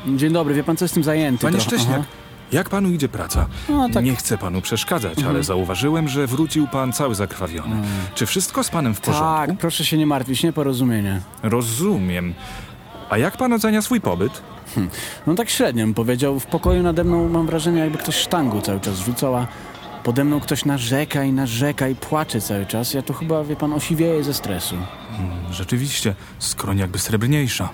Dzień dobry, wie pan, co jestem zajęty Panie trochę. Szcześniak, Aha. jak panu idzie praca? No, tak. Nie chcę panu przeszkadzać, ale zauważyłem, że wrócił pan cały zakrwawiony. Czy wszystko z panem w porządku? Tak, proszę się nie martwić, nieporozumienie. Rozumiem. A jak pan ocenia swój pobyt? No tak średnio bym powiedział. W pokoju nade mną mam wrażenie, jakby ktoś sztangą cały czas rzucał, a pode mną ktoś narzeka i płacze cały czas. Ja tu chyba, wie pan, osiwieję ze stresu. Rzeczywiście, skroń jakby srebrniejsza.